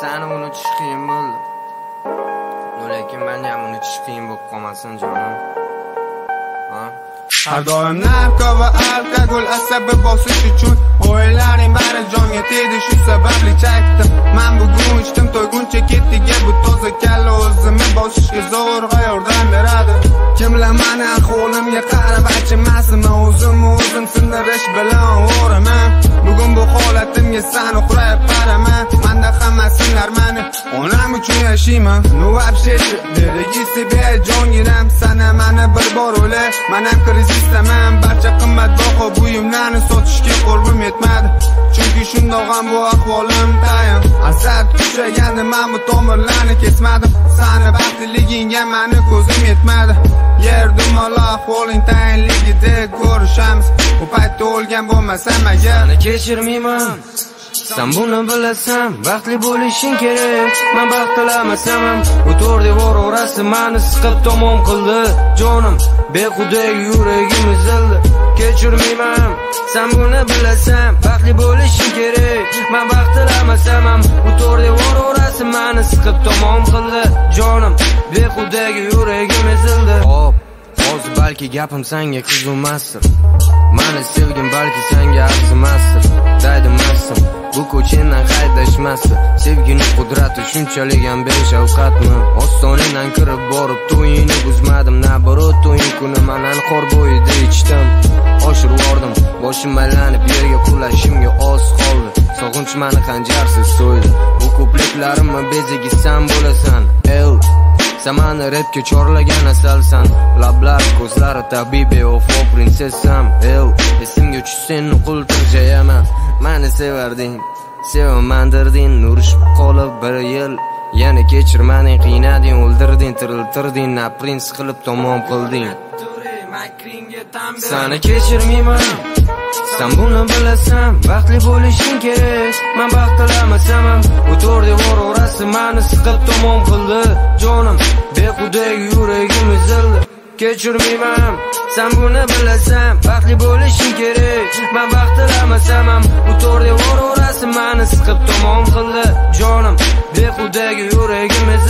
Seni unutish qiyin bo'ldi. Lekin men ham unutish qiyin bo'lib qolmasin jonim. Har doim narko va alkogol asabi bosish uchun o'yinlaring bari jonga tegdi, shu sababli chakdim. Men bugun ichdim to'yguncha ketdiga bu toza kalla o'zimni bosishga zo'rg'a yordam beradi. Kimlar meni ahvolimga qarab achimasmi, o'zim sindirish bilan o'raman. Bugun bu holatimga san uxlab qarama. Menda hammasinglar meni onam uchun yashayman. No вообще deragiy себе jongiram sana meni bir bor o'yla. Men ham krizisdaman, barcha qimmatbaho buyumlarni sotishga qo'rqim yetmadi. Chunki shundoq ham bu ahvolim tayin. Asad kuchaganda men bu tomirlarni kesmadim. Sani baxtligingga meni ko'zim yetmadi. Yerdim ola ahvoling tayinligida ko'rishamiz. Bu paytda o'lgan bo'lmasam agar seni kechirmayman. Sen buni bilasan, baxtli bo'lishing kerak. Men baxtlamasam ham bu to'rt devor orasi meni siqib tamom qildi. Jonim, behuda yuragim ezildi. Kechirmayman. Sen buni bilasan, baxtli bo'lishing kerak. Men baxtlamasam ham bu to'rt devor orasi meni siqib tamom qildi. Jonim, behuda yuragim ezildi. Hop, hozir balki gapim senga qiziqmasdir. Meni sevgim balki senga arzimasdir. Daydimasdim, bu ko'chindan haydashmasdi. Sevgining qudrati shunchalik ham beshafqatmi? Ostoningdan kirib borib to'yingni buzmadim. Naborot to'ying kuni men anhor bo'yida ichdim. Oshirib yordim, boshim aylanib yerga qulashimga oz qoldi. Sog'inch meni xanjarsiz so'ydi. Bu ko'pliklarimni bezigi sen bo'lasan. Sen meni rapga chorlagan asalsan. Lablar, ko'zlari tabibi ofo prinsessam. Esimga tushsin qultir jayaman. Meni sevarding, sevamandirding. Nurishib qolib bir yil. Yana kechirmading, qiynading, o'ldirding, tiriltirding, na prins qilib tamom qilding. Seni kechirmayman. Sen buni bilasan, baxtli bo'lishing kerak. Men baxtlamasam ham bu to'rt devor orasi meni siqib tamom qildi. Jonim, behuda yuragim ezildi. Kechirmayman. Sen buni bilasan, baxtli bo'lishing kerak. Men baxtlamasam ham bu to'rt devor orasi meni siqib tamom qildi. Jonim, behuda yuragim ezildi.